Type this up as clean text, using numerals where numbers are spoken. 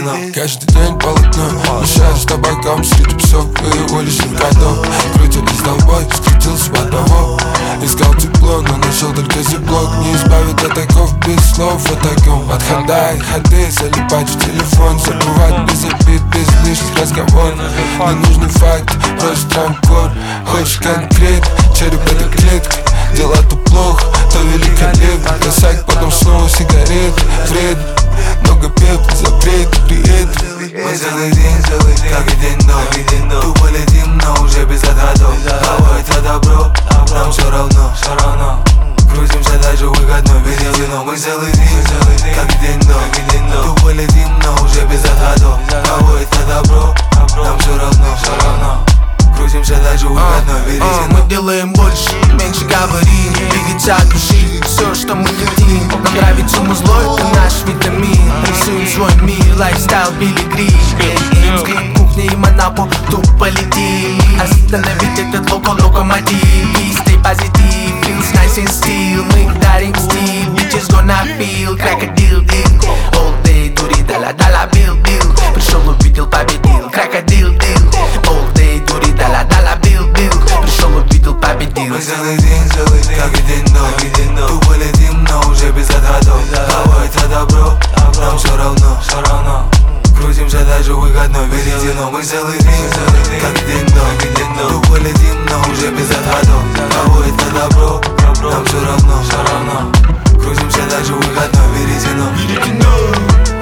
веретено. Каждый день полотно, мешаешь табаком среди псов и уличных котов. Крутились долбой, скрутился в одного. Искал тепло, но нашел только зиблок. Не избавит от оков без слов о таком. От хода и ходы залипать в телефон. Забывать без обид, без лишних разговоров. Не нужны факты, просто трамкор. Хочешь конкрет, череп это клетка. Дела то плохо, то великолепно. Косяк, потом снова сигарет. Вред, много пеп, запрет, при этом Мы целый день, как и день до. Тупо летим, но уже без отходов. Кого это добро, нам все равно. Крутимся даже в выходной веретено. Мы целый день, как и день до. Тупо летим, но уже без отходов. Кого это добро, нам все равно. Крутимся даже в выходной веретено. Мы делаем больше, меньше говорим. Двигаться от души, все, что мы хотим. Нам нравится музло, это наш витамин. Рисуем свой мир, лайфстайл Билли Грин. Взгляд кухни и монопол, тупо летим. Остановить этот локомотив. We stay positive, feels nice and still. Мы дарим стиль, bitches gonna feel. Крокодил, дил, all day, дури, дала, бил. Пришел, увидел, победил. Крокодил, дил, all day, дури, дала, бил. Пришел, увидел, победил. Мы целый день, как и день до. Тупо летим, но уже без отходов. Кого это добро, нам все равно. Крутимся даже в выходной веретено. Мы целый день, как и день до. Тупо летим, но уже без отходов. Кого это добро, нам все равно. Крутимся даже в выходной веретено.